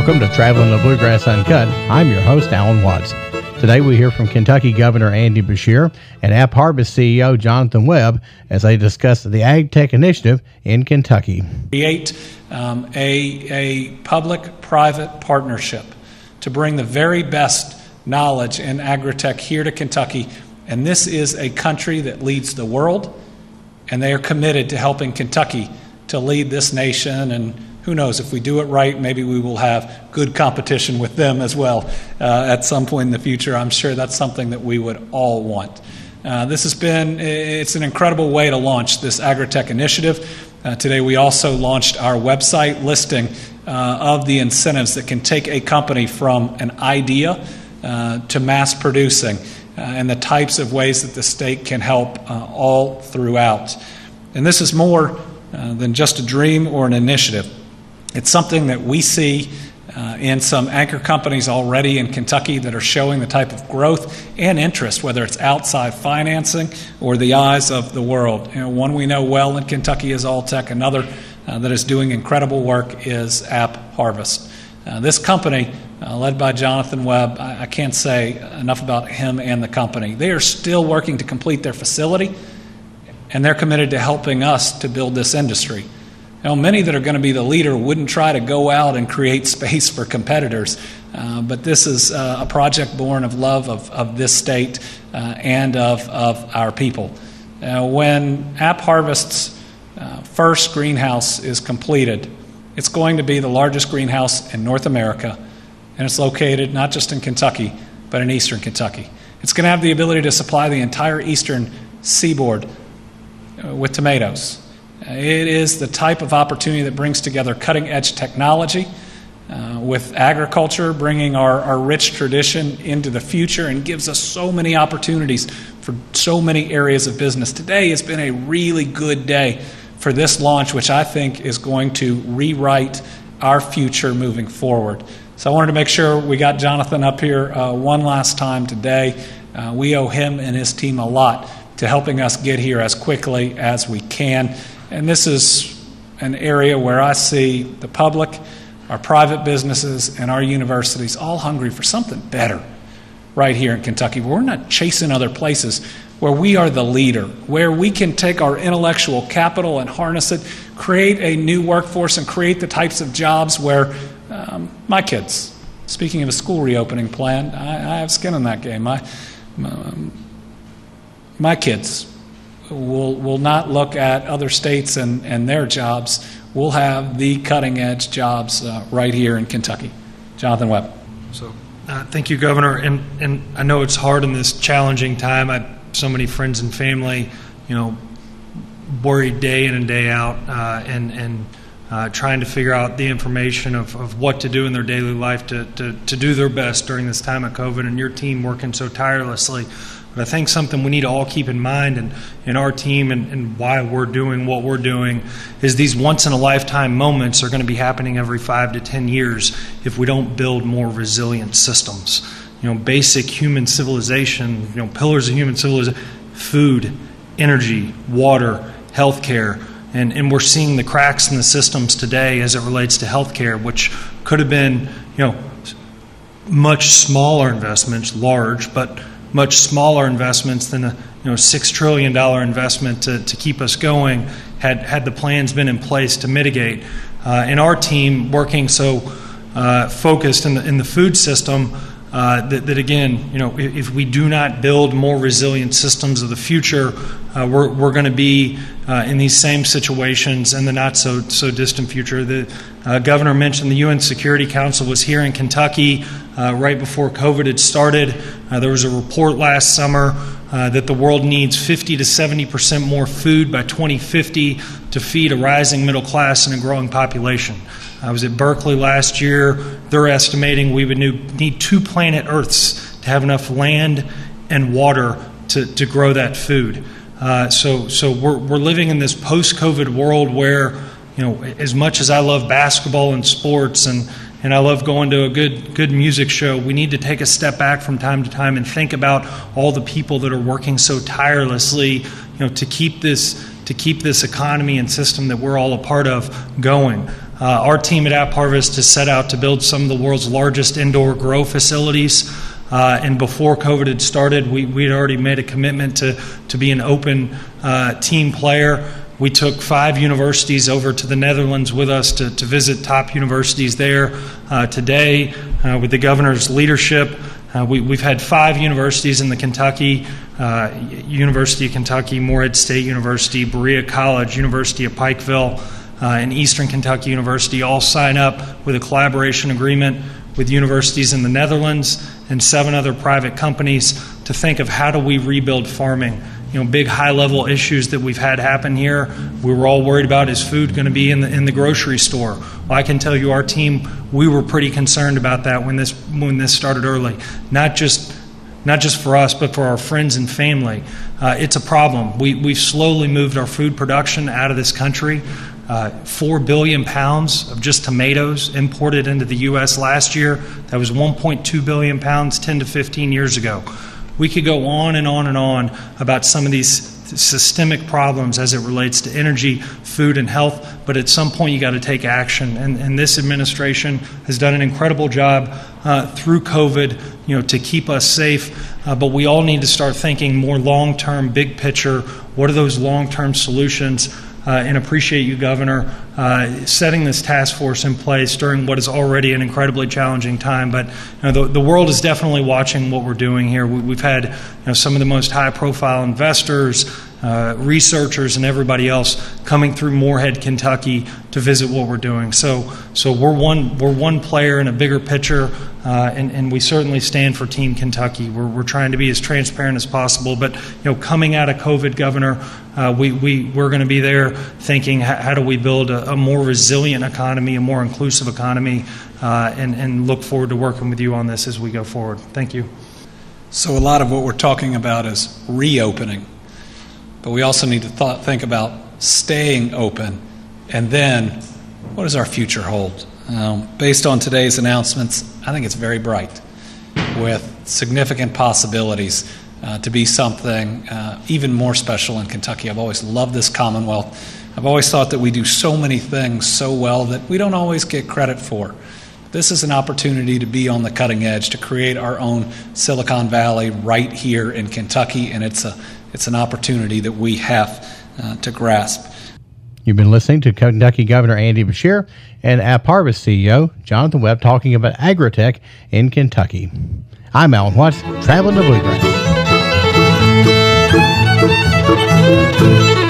Welcome to Traveling the Bluegrass Uncut. I'm your host, Alan Watts. Today we hear from Kentucky Governor Andy Beshear and AppHarvest CEO Jonathan Webb as they discuss the Ag Tech Initiative in Kentucky. Create a public-private partnership to bring the very best knowledge in agri-tech here to Kentucky. And this is a country that leads the world, and they are committed to helping Kentucky to lead this nation. And who knows, if we do it right, maybe we will have good competition with them as well at some point in the future. I'm sure that's something that we would all want. It's an incredible way to launch this Agri-Tech initiative. Today we also launched our website listing of the incentives that can take a company from an idea to mass producing and the types of ways that the state can help all throughout. And this is more than just a dream or an initiative. It's something that we see in some anchor companies already in Kentucky that are showing the type of growth and interest, whether it's outside financing or the eyes of the world. One we know well in Kentucky is Alltech. Another that is doing incredible work is AppHarvest. This company, led by Jonathan Webb, I can't say enough about him and the company. They are still working to complete their facility, and they're committed to helping us to build this industry. Many that are going to be the leader wouldn't try to go out and create space for competitors, but this is a project born of love of this state and of our people. When AppHarvest's first greenhouse is completed, it's going to be the largest greenhouse in North America, and it's located not just in Kentucky, but in eastern Kentucky. It's going to have the ability to supply the entire eastern seaboard with tomatoes. It is the type of opportunity that brings together cutting-edge technology with agriculture, bringing our rich tradition into the future, and gives us so many opportunities for so many areas of business. Today has been a really good day for this launch, which I think is going to rewrite our future moving forward. So I wanted to make sure we got Jonathan up here one last time today. We owe him and his team a lot to helping us get here as quickly as we can. And this is an area where I see the public, our private businesses, and our universities all hungry for something better right here in Kentucky, where we're not chasing other places, where we are the leader, where we can take our intellectual capital and harness it, create a new workforce, and create the types of jobs where my kids, speaking of a school reopening plan, I have skin in that game. My kids will not look at other states and their jobs. We'll have the cutting-edge jobs right here in Kentucky. Jonathan Webb. So, thank you, Governor. And I know it's hard in this challenging time. I have so many friends and family, worried day in and day out, and trying to figure out the information of what to do in their daily life to do their best during this time of COVID, and your team working so tirelessly. But I think something we need to all keep in mind, and in our team and why we're doing what we're doing, is these once-in-a-lifetime moments are going to be happening every 5 to 10 years if we don't build more resilient systems. Basic human civilization, pillars of human civilization, food, energy, water, healthcare. And we're seeing the cracks in the systems today as it relates to healthcare, which could have been, much smaller investments, large, but much smaller investments than a $6 trillion investment to keep us going had the plans been in place to mitigate. And our team working so focused in the food system that again, if we do not build more resilient systems of the future, we're going to be in these same situations in the not so distant future. The governor mentioned the UN Security Council was here in Kentucky right before COVID had started. There was a report last summer that the world needs 50 to 70% more food by 2050 to feed a rising middle class and a growing population. I was at Berkeley last year. They're estimating we would need 2 planet Earths to have enough land and water to grow that food. So we're living in this post-COVID world where, as much as I love basketball and sports and I love going to a good music show, we need to take a step back from time to time and think about all the people that are working so tirelessly, to keep this economy and system that we're all a part of going. Our team at AppHarvest has set out to build some of the world's largest indoor grow facilities. And before COVID had started, we had already made a commitment to be an open team player. We took 5 universities over to the Netherlands with us to visit top universities there. Today, with the governor's leadership, we've had 5 universities in the Kentucky, University of Kentucky, Morehead State University, Berea College, University of Pikeville, and Eastern Kentucky University all sign up with a collaboration agreement with universities in the Netherlands and 7 other private companies to think of how do we rebuild farming. Big high-level issues that we've had happen here. We were all worried about, is food going to be in the grocery store? Well, I can tell you, our team, we were pretty concerned about that when this started early. Not just for us, but for our friends and family. It's a problem. We've slowly moved our food production out of this country. 4 billion pounds of just tomatoes imported into the U.S. last year. That was 1.2 billion pounds 10 to 15 years ago. We could go on and on and on about some of these systemic problems as it relates to energy, food, and health, but at some point you got to take action. And this administration has done an incredible job through COVID, to keep us safe. But we all need to start thinking more long-term, big picture. What are those long-term solutions? And appreciate you, Governor, setting this task force in place during what is already an incredibly challenging time. But the world is definitely watching what we're doing here. We've had some of the most high-profile investors, researchers, and everybody else coming through Morehead, Kentucky, to visit what we're doing. So we're one player in a bigger picture, and we certainly stand for Team Kentucky. We're trying to be as transparent as possible. But coming out of COVID, Governor, we're going to be there thinking, how do we build a more resilient economy, a more inclusive economy, and look forward to working with you on this as we go forward. Thank you. So a lot of what we're talking about is reopening, but we also need to think about staying open, and then what does our future hold? Based on today's announcements, I think it's very bright, with significant possibilities to be something even more special in Kentucky. I've always loved this Commonwealth. I've always thought that we do so many things so well that we don't always get credit for. This is an opportunity to be on the cutting edge, to create our own Silicon Valley right here in Kentucky, and it's an opportunity that we have to grasp. You've been listening to Kentucky Governor Andy Beshear and AppHarvest CEO Jonathan Webb talking about agritech in Kentucky. I'm Alan Watts, traveling the Bluegrass.